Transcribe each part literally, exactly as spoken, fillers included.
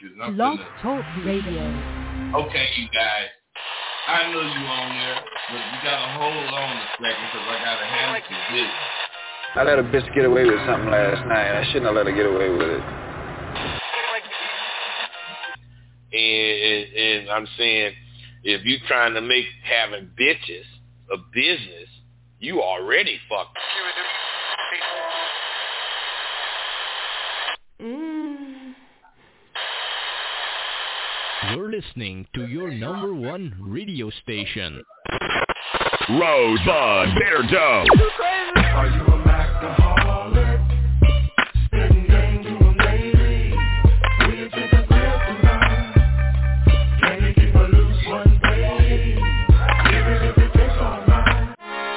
Blog Talk Radio. Okay, you guys. I know you on there, but you gotta hold on a second because I gotta handle some business. I let a bitch get away with something last night. I shouldn't have let her get away with it. And, and, and I'm saying, if you trying to make having bitches a business, you already fucked. Mm. You're listening to your number one radio station. Rosebud Bitter Dope. Are you a alcoholic? Spitting game to a lady. Will you take a grip tonight? Can you keep her loose one day? Even if it takes all night.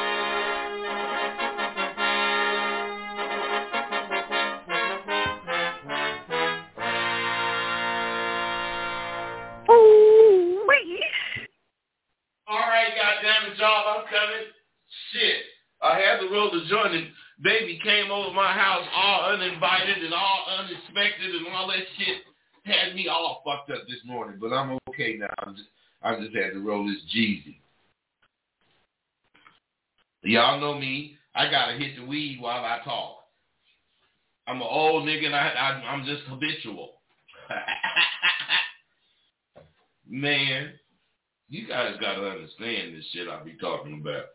Ooh, wee. All right, goddammit, y'all, I'm coming. Shit. I had to roll the joint and baby came over my house all uninvited and all unexpected and all that shit. Had me all fucked up this morning, but I'm okay now. I'm just, I just had to roll this Jeezy. Y'all know me. I gotta hit the weed while I talk. I'm an old nigga and I, I, I'm just habitual. Man, you guys gotta understand this shit I be talking about.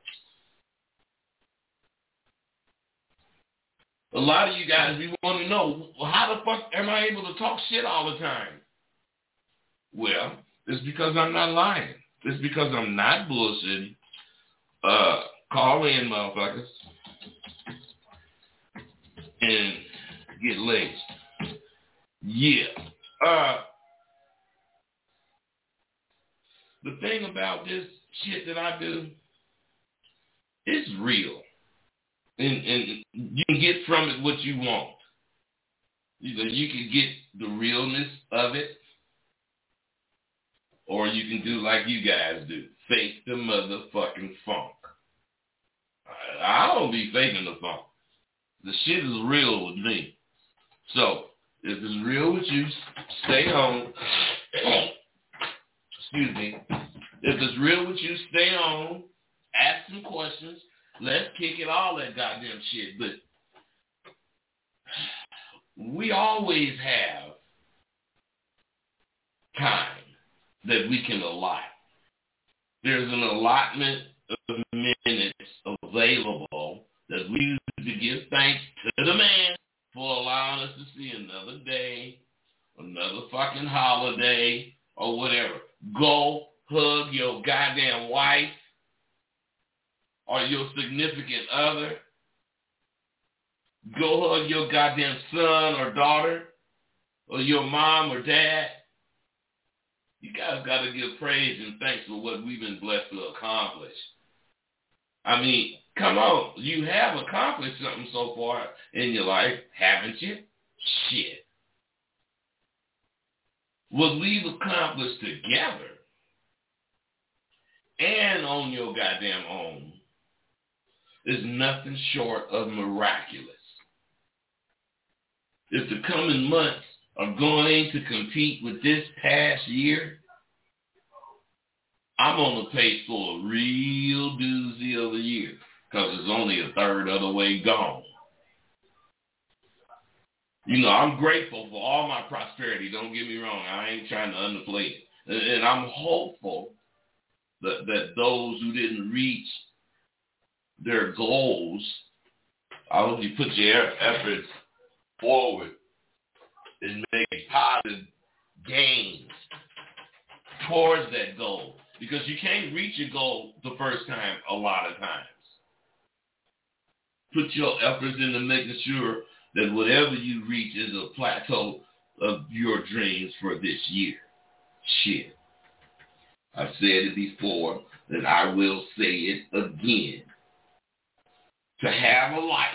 A lot of you guys, we want to know, well, how the fuck am I able to talk shit all the time? Well, it's because I'm not lying. It's because I'm not bullshitting. Uh, call in, motherfuckers, and get laced. Yeah. Uh, the thing about this shit that I do, it's real. And, and you can get from it what you want. You know, you can get the realness of it, or you can do like you guys do, fake the motherfucking funk. I, I don't be faking the funk. The shit is real with me. So, if it's real with you, stay home. Excuse me. If it's real with you, stay on. Ask some questions. Let's kick it, all that goddamn shit. But we always have time that we can allot. There's an allotment of minutes available that we use to give thanks to the man for allowing us to see another day, another fucking holiday, or whatever. Go hug your goddamn wife or your significant other. Go hug your goddamn son or daughter or your mom or dad. You guys got to give praise and thanks for what we've been blessed to accomplish. I mean, come on. You have accomplished something so far in your life, haven't you? Shit. What we've accomplished together and on your goddamn own is nothing short of miraculous. If the coming months are going to compete with this past year, I'm on the pace for a real doozy of a year because it's only a third of the way gone. You know, I'm grateful for all my prosperity. Don't get me wrong. I ain't trying to underplay it. And, and I'm hopeful that, that those who didn't reach their goals, I hope you put your efforts forward and make positive gains towards that goal. Because you can't reach your goal the first time a lot of times. Put your efforts into making sure that whatever you reach is a plateau of your dreams for this year. Shit. I've said it before, and I will say it again. To have a life,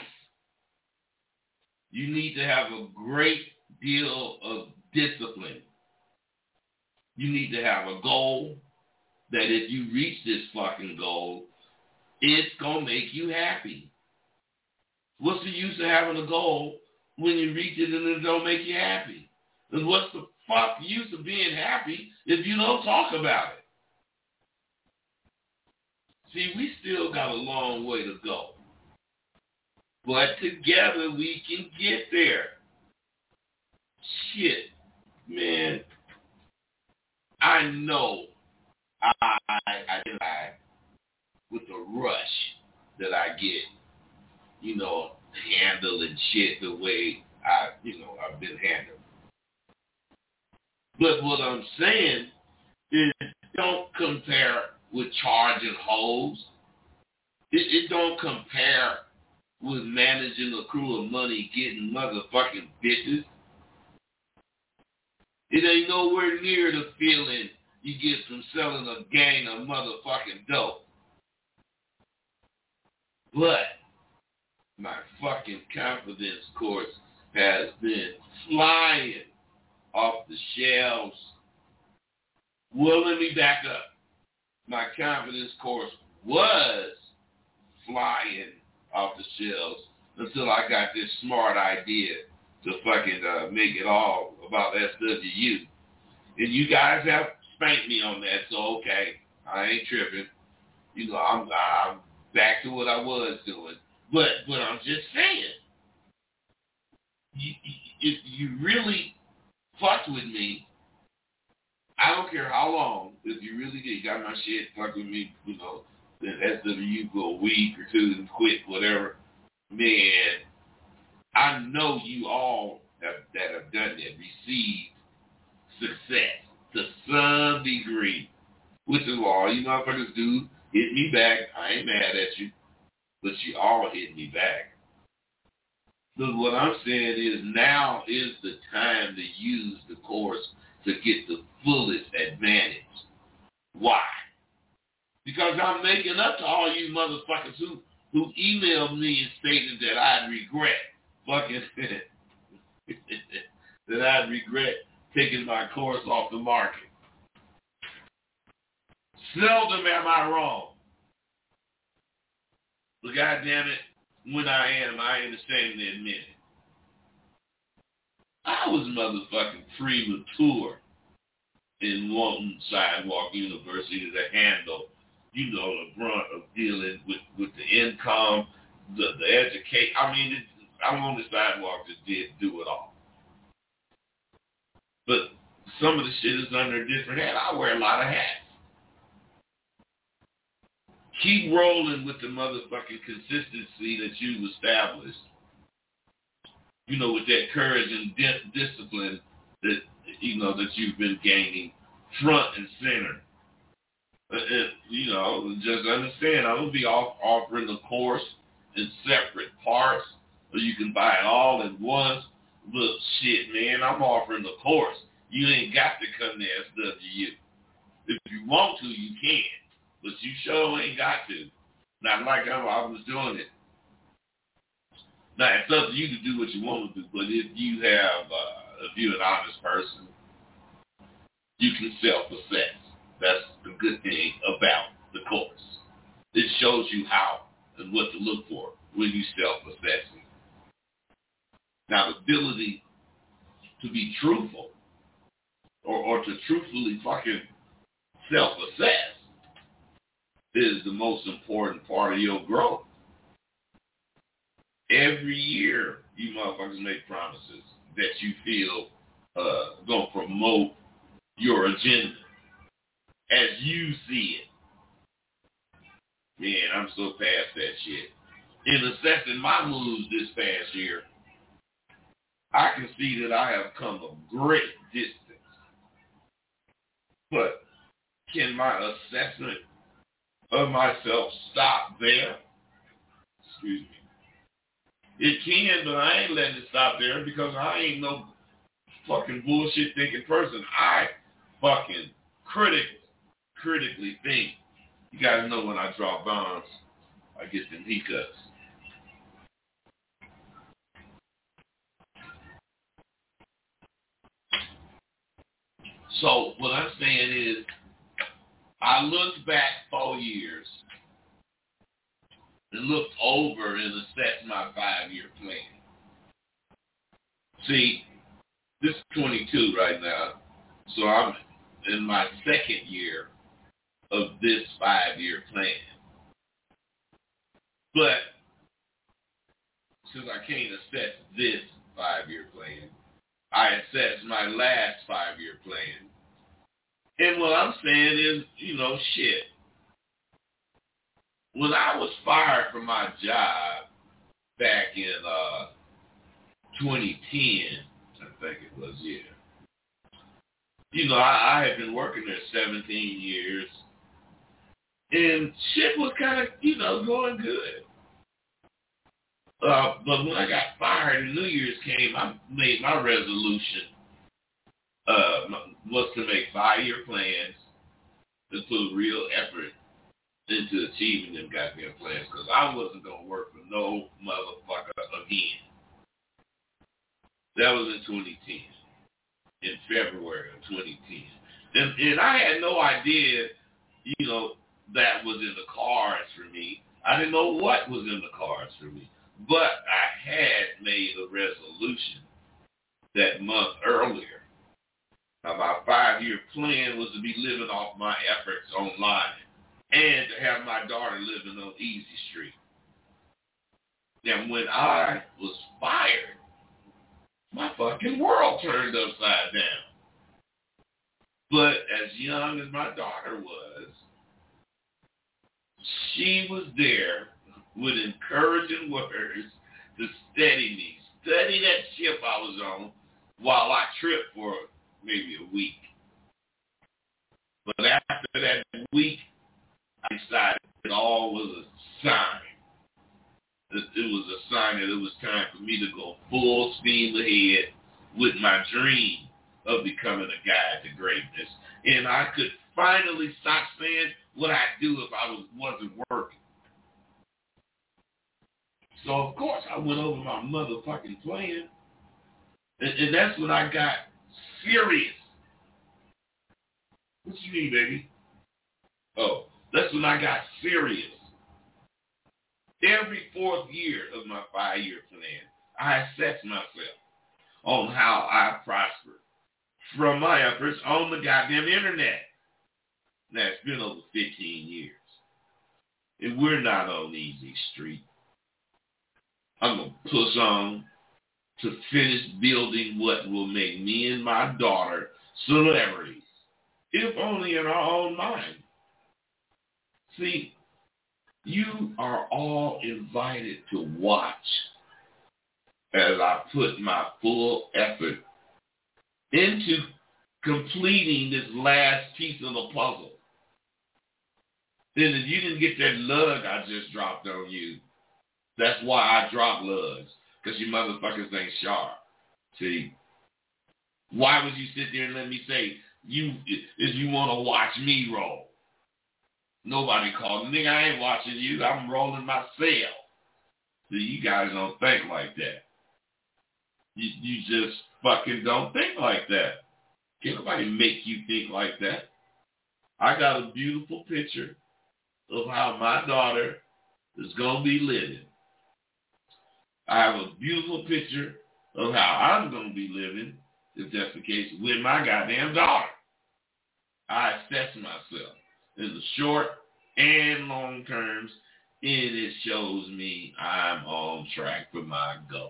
you need to have a great deal of discipline. You need to have a goal that if you reach this fucking goal, it's going to make you happy. What's the use of having a goal when you reach it and it don't make you happy? And what's the fuck use of being happy if you don't talk about it? See, we still got a long way to go. But together we can get there. Shit, man. I know I identify with the rush that I get, you know, handling shit the way I, you know, I've been handled. But what I'm saying is don't compare with charging hoes. It, it don't compare with managing a crew of money, getting motherfucking bitches. It ain't nowhere near the feeling you get from selling a gang of motherfucking dope. But my fucking confidence course has been flying off the shelves. Well, let me back up. My confidence course was flying off the shelves until I got this smart idea to fucking uh, make it all about S W U. And you guys have spanked me on that, so okay, I ain't tripping. You know, I'm, I'm back to what I was doing. But, but I'm just saying, you, if you really fucked with me, I don't care how long, if you really did, you got my shit, fuck with me, you know, then S W U for a week or two and quit, whatever, man, I know you all have, that have done that, received success to some degree, which is what all you motherfuckers do, hit me back. I ain't mad at you, but you all hit me back. So what I'm saying is now is the time to use the course to get the fullest advantage. Why? Because I'm making up to all you motherfuckers who, who emailed me and stated that I'd regret fucking that I'd regret taking my course off the market. Seldom am I wrong. But goddamn it, when I am, I ain't ashamed to admit it. I was motherfucking premature in wanting Sidewalk University to handle, you know, the brunt of dealing with, with the income, the, the education. I mean, it, I'm on the sidewalk that did do it all. But some of the shit is under a different hat. I wear a lot of hats. Keep rolling with the motherfucking consistency that you've established. You know, with that courage and di- discipline that, you know, that you've been gaining front and center. Uh, uh, you know, just understand, I'm going to be off- offering the course in separate parts, or you can buy it all at once. Look, shit, man, I'm offering the course. You ain't got to come to S W U. If you want to, you can. But you sure ain't got to. Not like I, I was doing it. Now, it's up to you to do what you want to do, but if you have, uh, if you're an honest person, you can self-assess. That's the good thing about the course. It shows you how and what to look for when you self-assess. Now, the ability to be truthful or, or to truthfully fucking self-assess is the most important part of your growth. Every year, you motherfuckers make promises that you feel uh, going to promote your agenda as you see it. Man, I'm so past that shit. In assessing my moves this past year, I can see that I have come a great distance. But can my assessment of myself stop there? Excuse me. It can, but I ain't letting it stop there because I ain't no fucking bullshit thinking person. I fucking critic, critically think. You gotta know when I draw bombs, I get them hiccups. So what I'm saying is, I looked back four years and looked over and assessed my five-year plan. See, this is twenty-two right now. So I'm in my second year of this five-year plan. But since I can't assess this five-year plan, I assess my last five-year plan. And what I'm saying is, you know, shit. When I was fired from my job back in uh, twenty ten, I think it was, yeah. You know, I, I had been working there seventeen years, and shit was kind of, you know, going good. Uh, but when I got fired and New Year's came, I made my resolution uh, was to make five-year plans and put real effort into achieving them goddamn plans, because I wasn't going to work for no motherfucker again. That was in twenty ten, in February of twenty ten. And, and I had no idea, you know, that was in the cards for me. I didn't know what was in the cards for me. But I had made a resolution that month earlier. Now, my five-year plan was to be living off my efforts online and to have my daughter living on Easy Street. Now, when I was fired, my fucking world turned upside down. But as young as my daughter was, she was there with encouraging words to steady me. Steady that ship I was on while I tripped for maybe a week. But after that week, I decided it all was a sign. It, it was a sign that it was time for me to go full steam ahead with my dream of becoming a guide to greatness. And I could finally stop saying what I'd do if I was, wasn't working. So, of course, I went over my motherfucking plan. And, and that's when I got serious. What you mean, baby? Oh, that's when I got serious. Every fourth year of my five-year plan, I assess myself on how I prospered from my efforts on the goddamn internet. Now, it's been over fifteen years. And we're not on Easy Street. I'm going to push on to finish building what will make me and my daughter celebrities, if only in our own mind. See, you are all invited to watch as I put my full effort into completing this last piece of the puzzle. Then if you didn't get that lug I just dropped on you, that's why I drop lugs, because you motherfuckers ain't sharp. See, why would you sit there and let me say, you if you want to watch me roll? Nobody called me. Nigga, I ain't watching you. I'm rolling myself. See, you guys don't think like that. You, you just fucking don't think like that. Can't nobody make you think like that. I got a beautiful picture of how my daughter is going to be living. I have a beautiful picture of how I'm going to be living, if that's the case, with my goddamn daughter. I assess myself in the short and long terms, and it shows me I'm on track for my goals.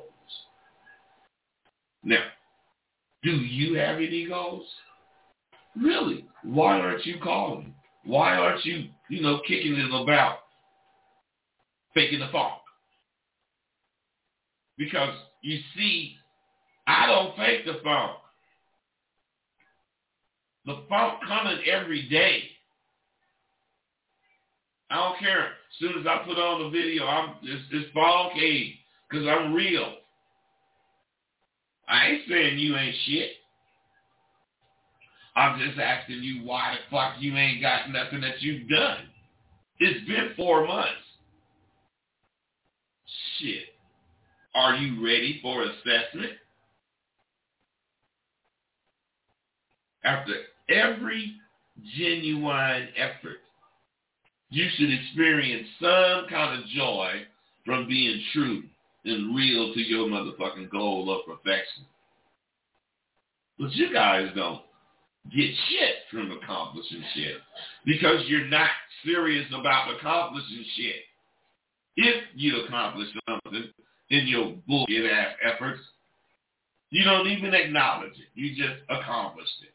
Now, do you have any goals? Really? Why aren't you calling? Why aren't you, you know, kicking it about, faking the funk? Because, you see, I don't fake the funk. The funk coming every day. I don't care. As soon as I put on the video, I'm it's, it's funky because I'm real. I ain't saying you ain't shit. I'm just asking you why the fuck you ain't got nothing that you've done. It's been four months. Shit. Are you ready for assessment? After every genuine effort, you should experience some kind of joy from being true and real to your motherfucking goal of perfection. But you guys don't. get shit from accomplishing shit because you're not serious about accomplishing shit. If you accomplish something in your bullshit ass efforts, you don't even acknowledge it. You just accomplished it.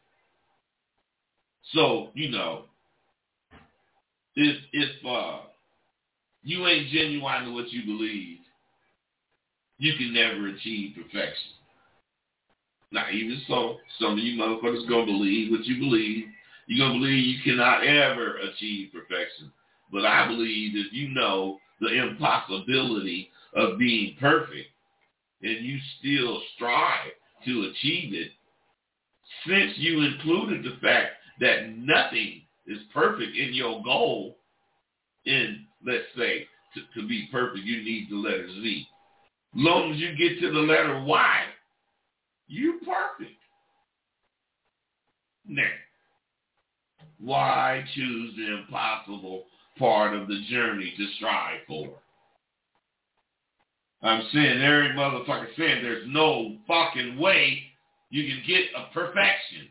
So, you know, if if uh, you ain't genuine to what you believe, you can never achieve perfection. Now, even so, some of you motherfuckers gonna believe what you believe. You're gonna believe you cannot ever achieve perfection. But I believe if you know the impossibility of being perfect and you still strive to achieve it, since you included the fact that nothing is perfect in your goal, in, let's say, to, to be perfect, you need the letter Z. Long as you get to the letter Y, you're perfect. Now, why choose the impossible part of the journey to strive for? I'm saying, every motherfucker saying there's no fucking way you can get a perfection.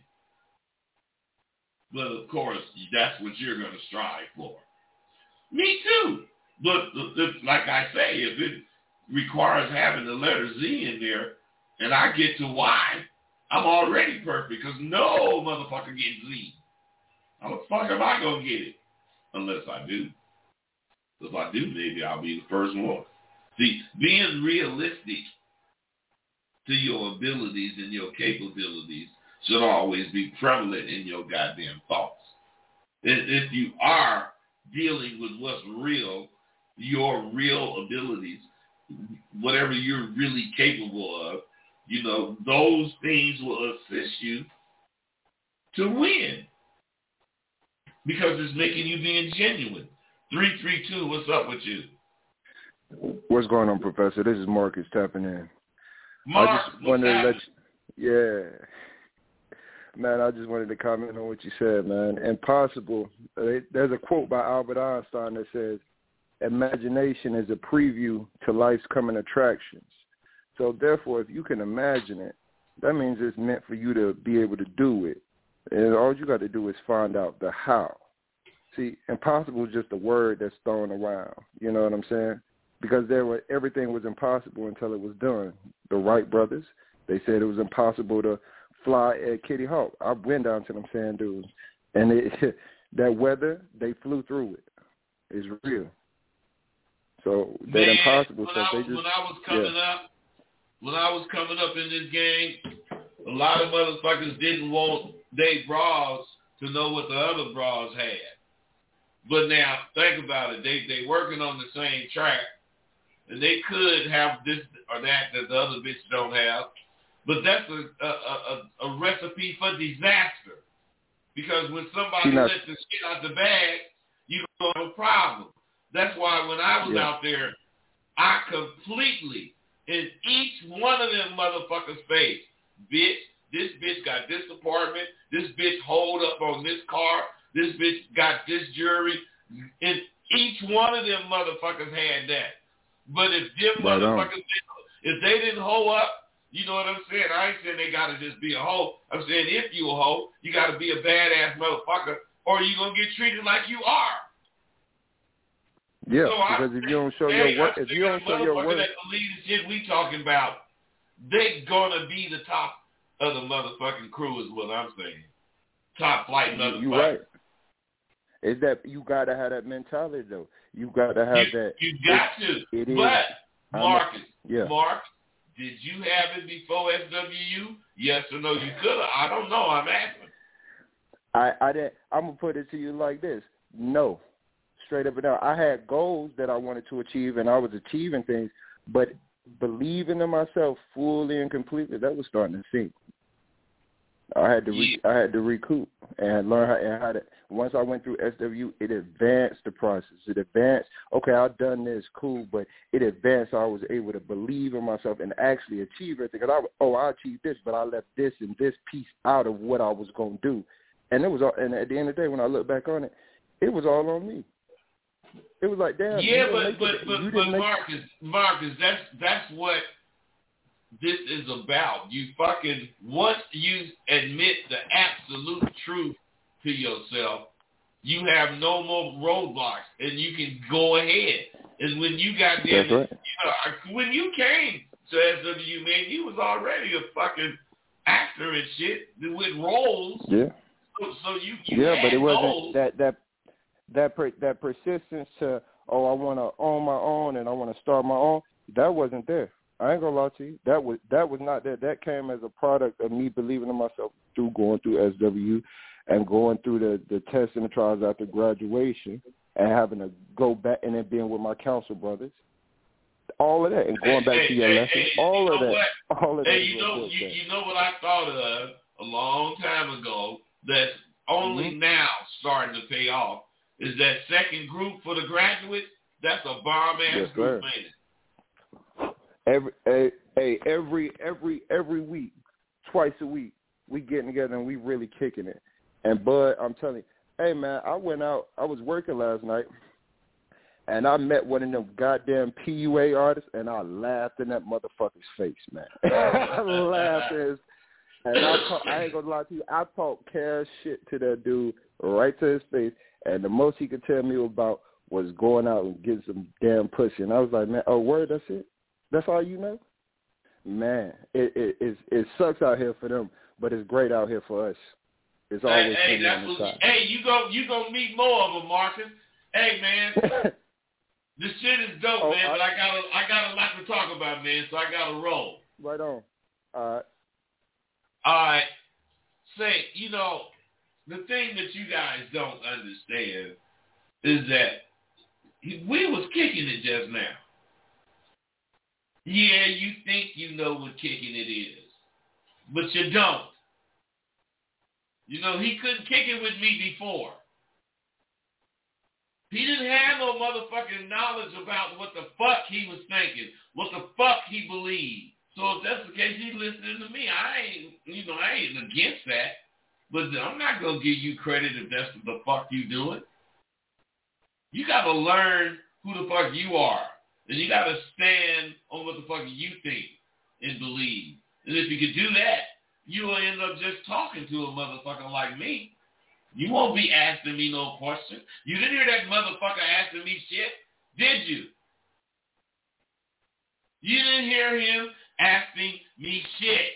But of course, that's what you're going to strive for. Me too. But if, like I say, if it requires having the letter Z in there, and I get to Y, I'm already perfect because no motherfucker gets Z. How the fuck am I going to get it? Unless I do. If I do, maybe I'll be the first one. See, being realistic to your abilities and your capabilities should always be prevalent in your goddamn thoughts. If you are dealing with what's real, your real abilities, whatever you're really capable of, you know, those things will assist you to win because it's making you being genuine. three three two, what's up with you? What's going on, Professor? This is Marcus tapping in. Mark, I just wanted to let you, yeah. Man, I just wanted to comment on what you said, man. Impossible. There's a quote by Albert Einstein that says, imagination is a preview to life's coming attractions. So therefore, if you can imagine it, that means it's meant for you to be able to do it. And all you got to do is find out the how. See, impossible is just a word that's thrown around. You know what I'm saying? Because there were, everything was impossible until it was done. The Wright brothers, they said it was impossible to fly at Kitty Hawk. I went down to them sand dunes, and it, that weather, they flew through it. It's real. So that Man, impossible when stuff, I, they just when I was coming yeah. up, when I was coming up in this game, a lot of motherfuckers didn't want they bras to know what the other bras had. But now think about it, they they working on the same track, and they could have this or that that the other bitch don't have. But that's a a, a, a recipe for disaster. Because when somebody not, lets the shit out the bag, you don't have a problem. That's why when I was yeah. out there, I completely, in each one of them motherfuckers' face, bitch, this bitch got this apartment, this bitch hold up on this car, this bitch got this jewelry, and each one of them motherfuckers had that. But if them right motherfuckers, if they didn't hoe up, you know what I'm saying? I ain't saying they got to just be a hoe. I'm saying if you a hoe, you got to be a badass motherfucker, or you going to get treated like you are. Yeah, so because I, if you don't show hey, your work, if you don't show your work, that believe the shit we talking about, they gonna be the top of the motherfucking crew, is what I'm saying. Top flight motherfucker. You right. Is that you gotta have that mentality though? You gotta have you, that. You got it, to. It but is, Marcus, yeah. Mark, did you have it before S W U? Yes or no? You could have. I don't know. I'm asking. I I didn't. I'm gonna put it to you like this. No. Straight up and down. I had goals that I wanted to achieve, and I was achieving things, but believing in myself fully and completely, that was starting to sink. I had to re- yeah. I had to recoup and learn how, and how to. Once I went through S W, it advanced the process. It advanced. Okay, I've done this, cool, but it advanced. So I was able to believe in myself and actually achieve everything. Because I, oh, I achieved this, but I left this and this piece out of what I was gonna do, and it was. All, and at the end of the day, when I look back on it, it was all on me. It was like, damn. Yeah, but but but, but make... Marcus, Marcus, that's that's what this is about. You fucking once you admit the absolute truth to yourself, you have no more roadblocks, and you can go ahead. And when you got there, That's right. you know, when you came to S W, man, you was already a fucking actor and shit with roles. Yeah. So, so you, you yeah, had but it wasn't those. that that that per, that persistence to oh I want to own my own and I want to start my own. That wasn't there. I ain't gonna lie to you. That was that was not there. That came as a product of me believing in myself through going through S W and going through the the tests and the trials after graduation and having to go back and then being with my council brothers. All of that and going back hey, to your hey, lessons. Hey, all you of know that. What? All of hey, that. you know, you, you know what I thought of a long time ago that's only mm-hmm. now starting to pay off is that second group for the graduates. That's a bomb ass yes, group, sir. man. Every hey, hey, every every every week, twice a week, we getting together and we really kicking it. And Bud, I'm telling you, hey man, I went out. I was working last night. And I met one of them goddamn P U A artists, and I laughed in that motherfucker's face, man. I laughed at his, and I, talk, I ain't gonna lie to you, I talked cash shit to that dude right to his face, and the most he could tell me about was going out and getting some damn pussy. And I was like, man, oh, word, that's it? That's all you know? Man, it it it, it sucks out here for them, but it's great out here for us. It's always hey, hey, that's on the what, side. hey, you go you gonna meet more of them, Marcus. Hey, man. This shit is dope, oh, man, I, but I got a, I got a lot to talk about, man, so I got to roll. Right on. All right. All right. Say, you know, the thing that you guys don't understand is that we was kicking it just now. Yeah, you think you know what kicking it is, but you don't. You know, he couldn't kick it with me before. He didn't have no motherfucking knowledge about what the fuck he was thinking, what the fuck he believed. So if that's the case, he's listening to me. I ain't, you know, I ain't against that. But I'm not going to give you credit if that's what the fuck you doing. You got to learn who the fuck you are. And you got to stand on what the fuck you think and believe. And if you could do that, you'll end up just talking to a motherfucker like me. You won't be asking me no question. You didn't hear that motherfucker asking me shit, did you? You didn't hear him asking me shit.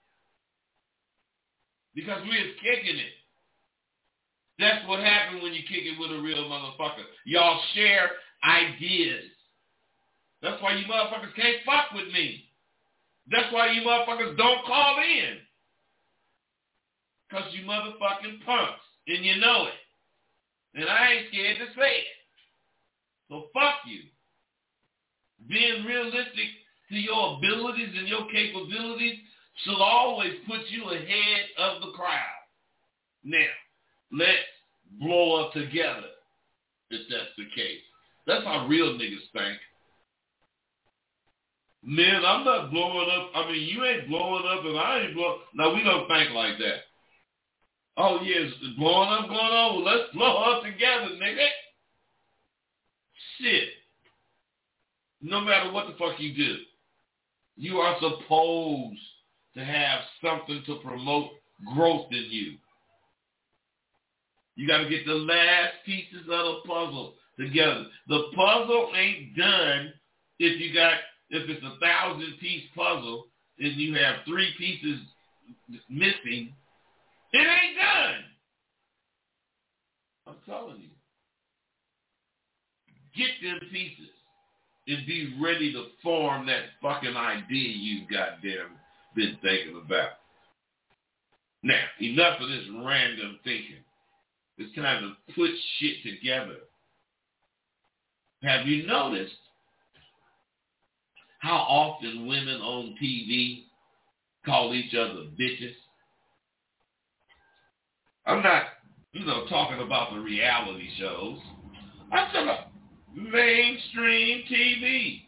Because we was kicking it. That's what happened when you kick it with a real motherfucker. Y'all share ideas. That's why you motherfuckers can't fuck with me. That's why you motherfuckers don't call in. Because you motherfucking punks. And you know it. And I ain't scared to say it. So fuck you. Being realistic to your abilities and your capabilities should always put you ahead of the crowd. Now, let's blow up together if that's the case. That's how real niggas think. Man, I'm not blowing up. I mean, you ain't blowing up and I ain't blowing. No, we don't think like that. Oh, yeah, it's blowing up going on. Well, let's blow up together, nigga. Shit. No matter what the fuck you do, you are supposed to have something to promote growth in you. You got to get the last pieces of the puzzle together. The puzzle ain't done if you got, if it's a thousand-piece puzzle and you have three pieces missing. It ain't done. I'm telling you. Get them pieces and be ready to form that fucking idea you've goddamn been thinking about. Now, enough of this random thinking. It's time to put shit together. Have you noticed how often women on T V call each other bitches? I'm not, you know, talking about the reality shows. I'm talking about mainstream T V.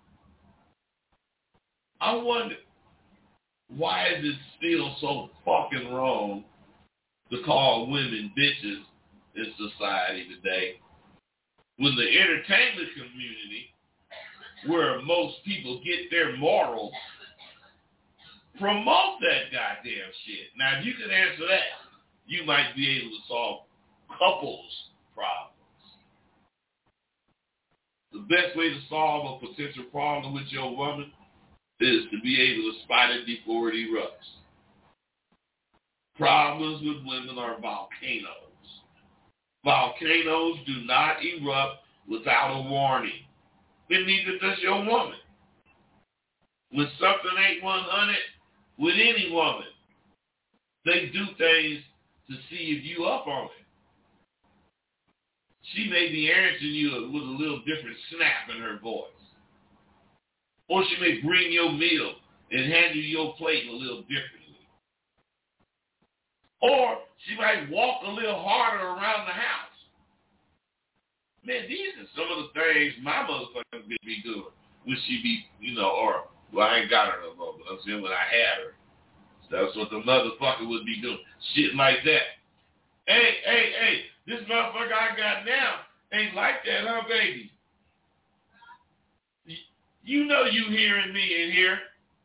I wonder, why is it still so fucking wrong to call women bitches in society today when the entertainment community, where most people get their morals, promote that goddamn shit? Now, if you can answer that, you might be able to solve couples problems. The best way to solve a potential problem with your woman is to be able to spot it before it erupts. Problems with women are volcanoes. Volcanoes do not erupt without a warning. And neither does your woman. When something ain't one hundred with any woman, they do things to see if you up on it. She may be answering you with a little different snap in her voice. Or she may bring your meal and hand you your plate a little differently. Or she might walk a little harder around the house. Man, these are some of the things my motherfucker would be doing when she be, you know, or, well, I ain't got her no more, but I'm saying when I had her. That's what the motherfucker would be doing. Shit like that. Hey, hey, hey, this motherfucker I got now ain't like that, huh, baby? You know you hearing me in here.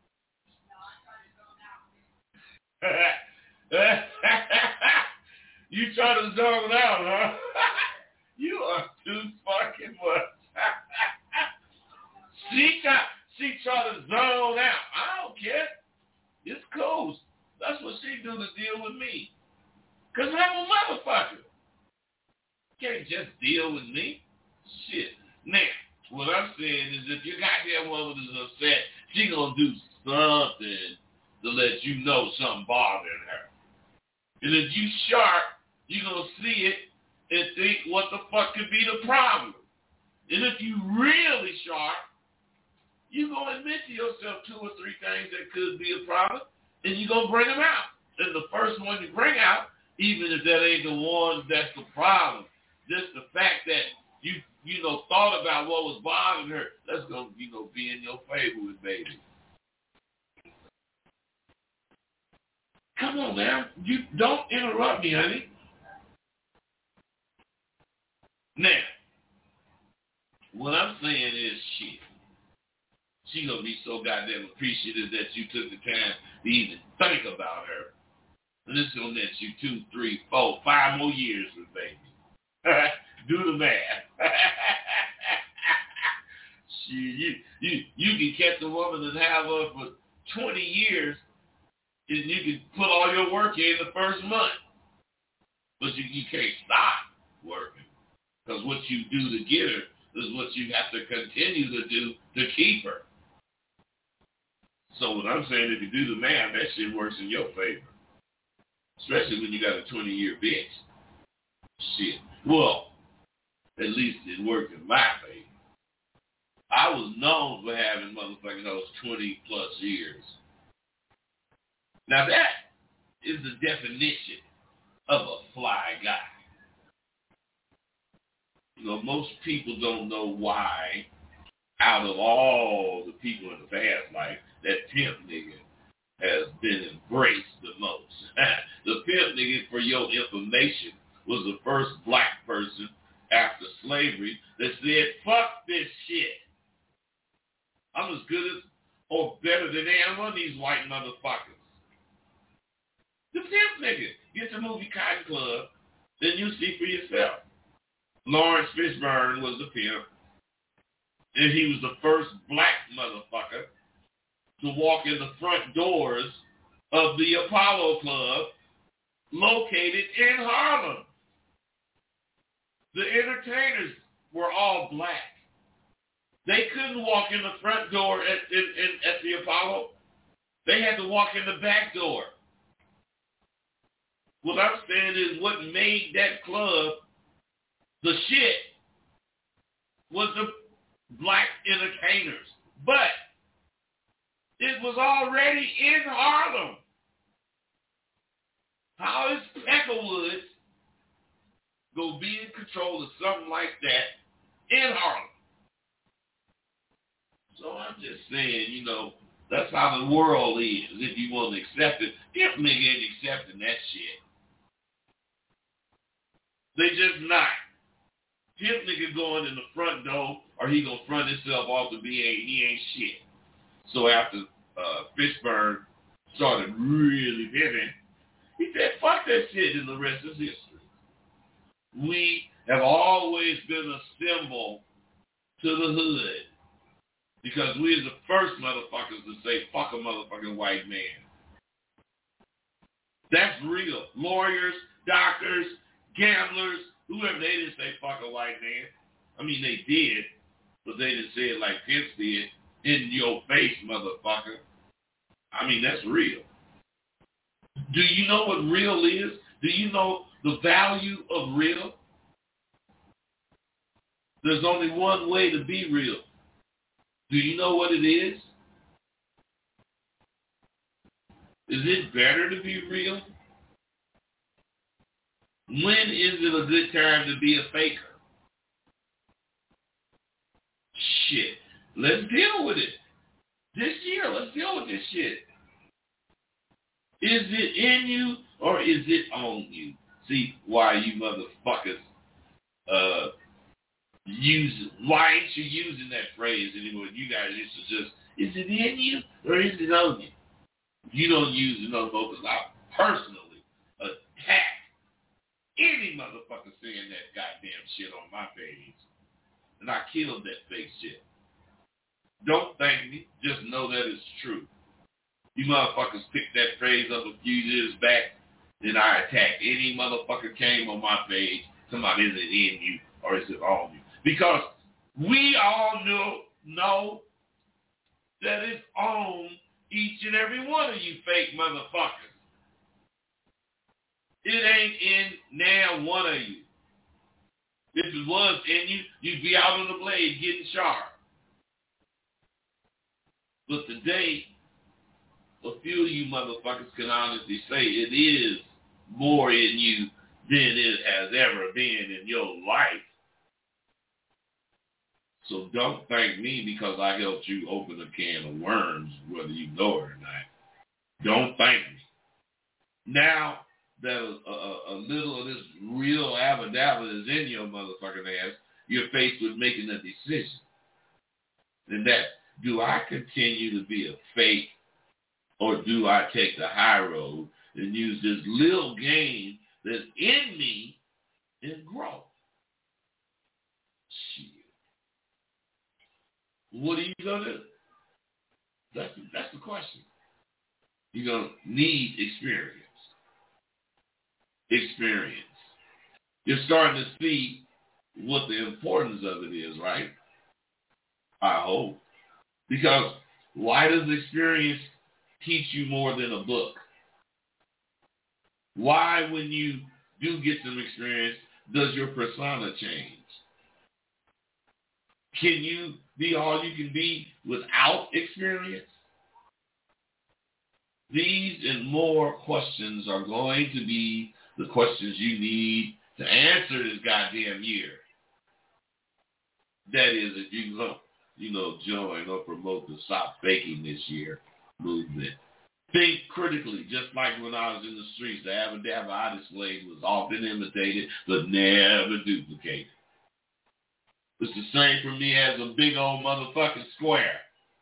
You try to zone out, huh? You are too fucking much. she try, she try to zone out. I don't care. It's cool. That's what she do to deal with me. Because I'm a motherfucker. Can't just deal with me. Shit. Now, what I'm saying is if your goddamn woman is upset, she going to do something to let you know something bothering her. And if you sharp, you're going to see it and think what the fuck could be the problem. And if you really sharp, you're going to admit to yourself two or three things that could be a problem, and you're going to bring them out. And the first one you bring out, even if that ain't the one that's the problem, just the fact that you, you know, thought about what was bothering her, that's going to, you know, be in your favor with baby. Come on, man. You don't interrupt me, honey. Now, what I'm saying is shit. She gonna be so goddamn appreciative that you took the time to even think about her. And this is gonna net you two, three, four, five more years with baby. Do the math. Shit, you, you, you can catch a woman and have her for twenty years, and you can put all your work in the first month. But you, you can't stop working. Because what you do to get her is what you have to continue to do to keep her. So what I'm saying, if you do the math, that shit works in your favor. Especially when you got a twenty-year bitch. Shit. Well, at least it worked in my favor. I was known for having motherfucking those twenty-plus years. Now that is the definition of a fly guy. You know, most people don't know why, out of all the people in the past life, that pimp nigga has been embraced the most. The pimp nigga, for your information, was the first black person after slavery that said, fuck this shit. I'm as good as or better than any one of these white motherfuckers. The pimp nigga. Get the movie Cotton Club, then you see for yourself. Lawrence Fishburne was the pimp, and he was the first black motherfucker to walk in the front doors of the Apollo Club located in Harlem. The entertainers were all black. They couldn't walk in the front door at, in, in, at the Apollo. They had to walk in the back door. What I'm saying is what made that club the shit was the black entertainers. But it was already in Harlem. How is Peckerwood going to be in control of something like that in Harlem? So I'm just saying, you know, that's how the world is, if you want to accept it. Pimp nigga ain't accepting that shit. They just not. Pimp nigga going in the front door, or he gonna front himself off to be a, he ain't shit. So after uh, Fishburne started really pimping, He said, fuck that shit, and the rest is history. We have always been a symbol to the hood because we are the first motherfuckers to say, fuck a motherfucking white man. That's real. Lawyers, doctors, gamblers, whoever, they didn't say fuck a white man. I mean, they did, but they didn't say it like Pence did. In your face, motherfucker. I mean, that's real. Do you know what real is? Do you know the value of real? There's only one way to be real. Do you know what it is? Is it better to be real? When is it a good time to be a faker? Shit. Let's deal with it. This year, let's deal with this shit. Is it in you or is it on you? See, why you motherfuckers uh, use, why ain't you using that phrase anymore? You guys used to just, is it in you or is it on you? You don't use it no more because I personally attack any motherfucker saying that goddamn shit on my page. And I killed that fake shit. Don't thank me. Just know that it's true. You motherfuckers picked that phrase up a few years back, then I attacked any motherfucker came on my page. Somebody, is it in you or is it on you? Because we all know, know that it's on each and every one of you fake motherfuckers. It ain't in now one of you. If it was in you, you'd be out on the blade getting sharp. But today, a few of you motherfuckers can honestly say it is more in you than it has ever been in your life. So don't thank me because I helped you open a can of worms, whether you know it or not. Don't thank me. Now that a, a, a little of this real abadabba is in your motherfucking ass, you're faced with making a decision. And that, do I continue to be a fake or do I take the high road and use this little game that's in me and grow? Shit. What are you going to do? That's, that's the question. You're going to need experience. Experience. You're starting to see what the importance of it is, right? I hope. Because why does experience teach you more than a book? Why, when you do get some experience, does your persona change? Can you be all you can be without experience? These and more questions are going to be the questions you need to answer this goddamn year. That is, if you go, you know, join or promote the Stop Faking This Year movement. Think critically, just like when I was in the streets, the Abba-Dabba I displayed was often imitated, but never duplicated. It's the same for me as a big old motherfucking square.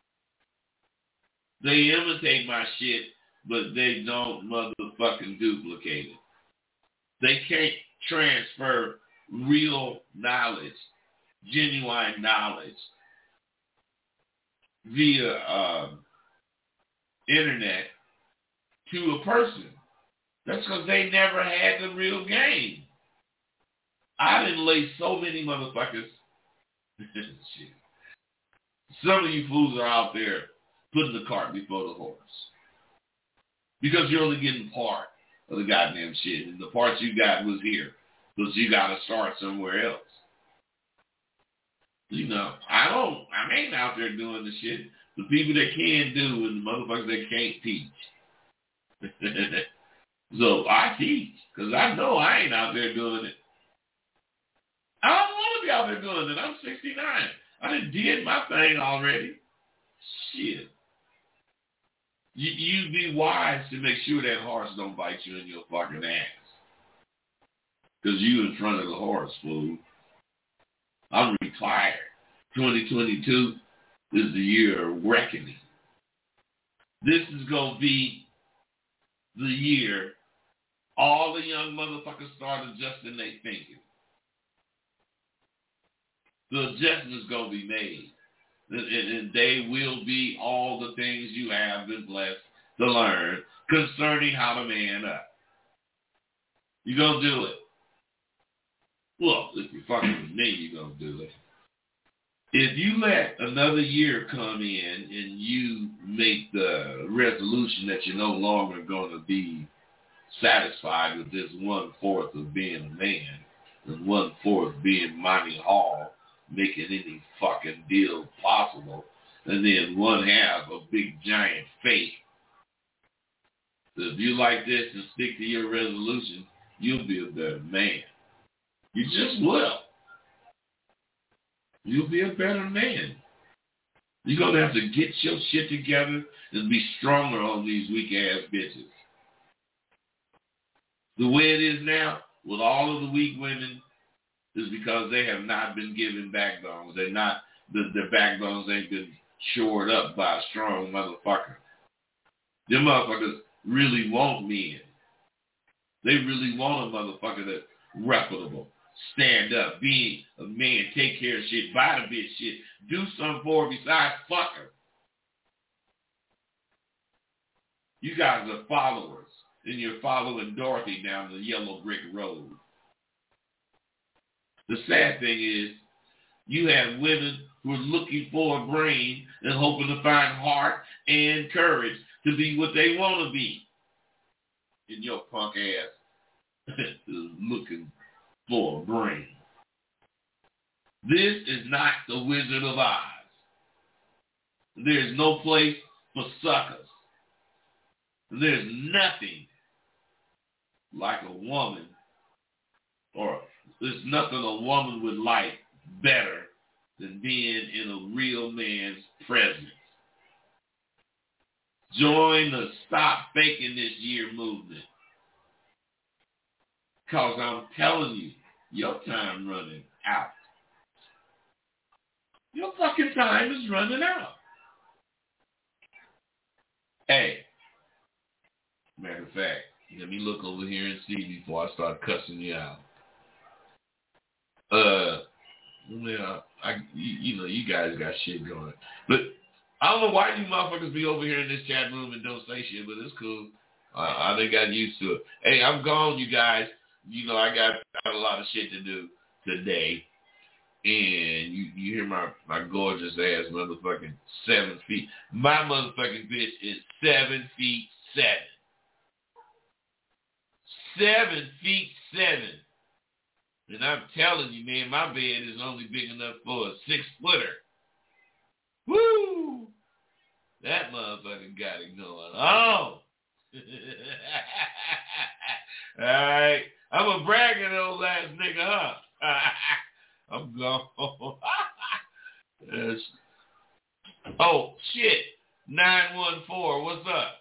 They imitate my shit, but they don't motherfucking duplicate it. They can't transfer real knowledge, genuine knowledge, via uh, internet to a person. That's because they never had the real game. I didn't lay so many motherfuckers. Shit. Some of you fools are out there putting the cart before the horse. Because you're only getting part of the goddamn shit. And the part you got was here. Because you got to start somewhere else. You know, I don't, I ain't out there doing the shit. The people that can do and the motherfuckers that can't teach. So I teach. Because I know I ain't out there doing it. I don't want to be out there doing it. I'm sixty-nine. I done did my thing already. Shit. You, you be wise to make sure that horse don't bite you in your fucking ass. Because you in front of the horse, fool. I'm retired. twenty twenty-two is the year of reckoning. This is going to be the year all the young motherfuckers start adjusting their thinking. The adjustment's going to be made. And, and, and they will be all the things you have been blessed to learn concerning how to man up. You're going to do it. Well, if you're fucking with me, you're going to do it. If you let another year come in and you make the resolution that you're no longer going to be satisfied with this one-fourth of being a man and one-fourth being Monty Hall, making any fucking deal possible, and then one half a big giant fake. So if you like this and stick to your resolution, you'll be a better man. You just will. You'll be a better man. You're going to have to get your shit together and be stronger on these weak-ass bitches. The way it is now, with all of the weak women, is because they have not been given backbones. They're not, the, their backbones ain't been shored up by a strong motherfucker. Them motherfuckers really want men. They really want a motherfucker that's reputable. Stand up, be a man, take care of shit, buy the bitch shit, do something for her besides fuck her. You guys are followers, and you're following Dorothy down the yellow brick road. The sad thing is, you have women who are looking for a brain and hoping to find heart and courage to be what they want to be. And your punk ass is looking for a brain. This is not the Wizard of Oz. There's no place for suckers. There's nothing like a woman, or there's nothing a woman would like better than being in a real man's presence. Join the Stop Faking This Year movement. Because I'm telling you, your time running out. Your fucking time is running out. Hey, matter of fact, let me look over here and see before I start cussing you out. Uh, yeah, I, you, you know, you guys got shit going. But I don't know why you motherfuckers be over here in this chat room and don't say shit, but it's cool. Uh, I done got used to it. Hey, I'm gone, you guys. You know, I got, got a lot of shit to do today. And you, you hear my, my gorgeous ass motherfucking seven feet. My motherfucking bitch is seven feet seven. Seven feet seven. And I'm telling you, man, my bed is only big enough for a six-footer. Woo! That motherfucker got it going on. All right. I'm a bragging old ass nigga, huh? I'm gone. Yes. Oh, shit. nine one four, what's up?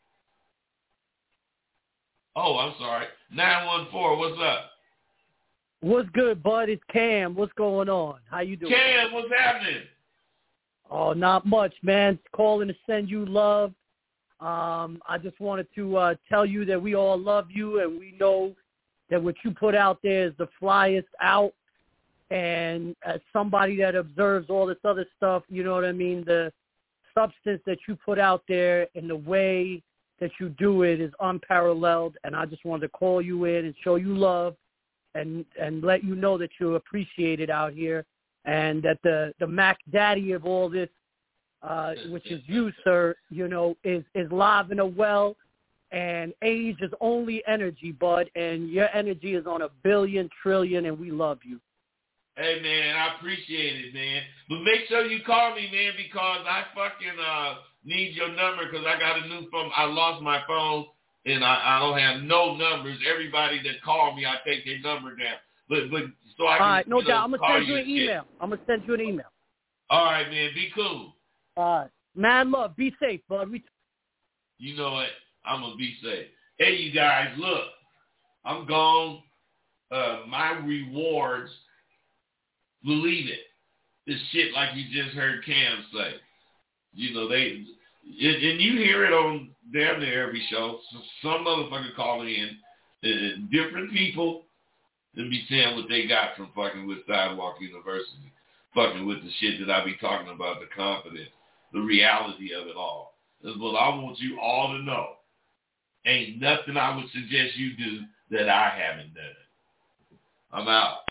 Oh, I'm sorry. nine one four, what's up? What's good, bud? It's Cam. What's going on? How you doing? Cam, what's happening? Oh, not much, man. Calling to send you love. Um, I just wanted to uh, tell you that we all love you, and we know that what you put out there is the flyest out. And as somebody that observes all this other stuff, you know what I mean, the substance that you put out there and the way that you do it is unparalleled. And I just wanted to call you in and show you love and and let you know that you're appreciated out here, and that the, the Mac Daddy of all this, uh, which is you, sir, you know, is, is live and well. And age is only energy, bud, and your energy is on a billion trillion, and we love you. Hey, man, I appreciate it, man. But make sure you call me, man, because I fucking uh, need your number because I got a new phone. I lost my phone, and I, I don't have no numbers. Everybody that called me, I take their number down. But but so I can, All right, no you know, doubt. I'm going to send you an you email. I'm going to send you an email. All right, man. Be cool. All right. Mad love. Be safe, bud. We- you know what? I'm going to be safe. Hey, you guys, look. I'm gone. Uh, my rewards, believe it, is shit like you just heard Cam say. You know, they, and you hear it on damn near every show. Some motherfucker calling in Uh, different people than be saying what they got from fucking with Sidewalk University, fucking with the shit that I be talking about, the confidence, the reality of it all. That's what I want you all to know. Ain't nothing I would suggest you do that I haven't done. I'm out.